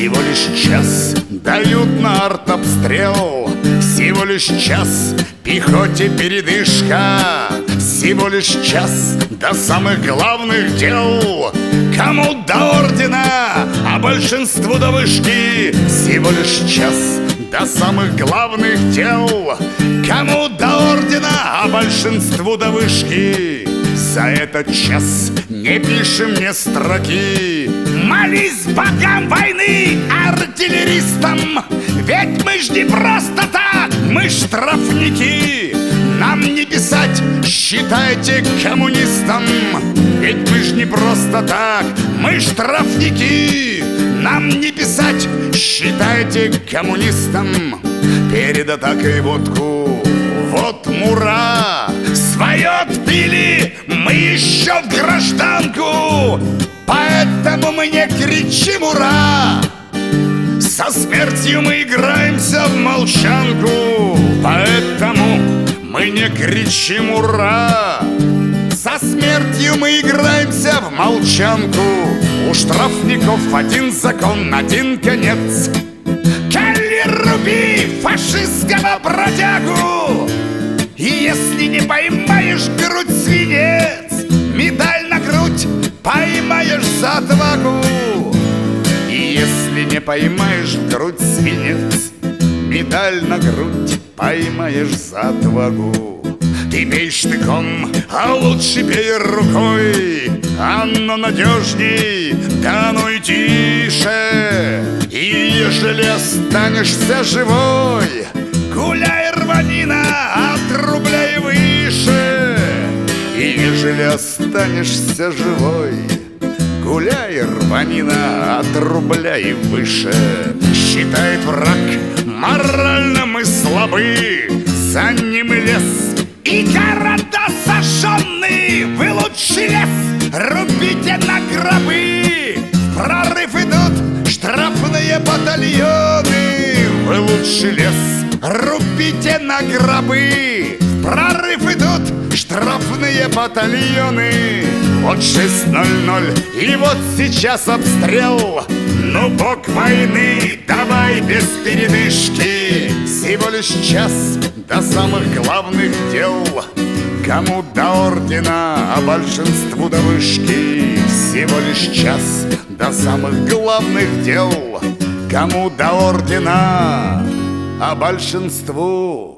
Всего лишь час дают на артобстрел, всего лишь час пехоте передышка, всего лишь час до самых главных дел. Кому до ордена, а большинству до вышки. Всего лишь час до самых главных дел. Кому до ордена, а большинству до вышки. За этот час не пишем мне строки. Молись богам войны, артиллеристам, ведь мы ж не просто так, мы штрафники. Нам не писать, считайте, коммунистам, ведь мы ж не просто так, мы штрафники. Нам не писать, считайте, коммунистам. Перед атакой водку, вот мура. Свое отпили мы еще в гражданку, поэтому мы не кричим «Ура!». Со смертью мы играемся в молчанку, поэтому мы не кричим «Ура!». Со смертью мы играемся в молчанку. У штрафников один закон, один конец. Кали руби фашистского бродягу, и если не поймаешь грудь свинец, медаль на грудь поймаешь за отвагу. И если не поймаешь грудь свинец, медаль на грудь поймаешь за отвагу. Ты бей штыком, а лучше бей рукой, оно надежней, да ну и тише. И ежели останешься живой, гуляй, рванина, от рубля и выше. И ежели останешься живой, гуляй, рванина, от рубля и выше. Считает враг, морально мы слабы, за ним и лес, и города сожженные. Вы лучший лес рубите на гробы. В прорыв идут штрафные батальоны. Вы лучший лес рубите на гробы. В прорыв идут штрафные батальоны. Вот 6:00, и вот сейчас обстрел. Ну, бог войны, давай без передышки. Всего лишь час до самых главных дел. Кому до ордена, а большинству до вышки. Всего лишь час до самых главных дел. Кому до ордена, а большинству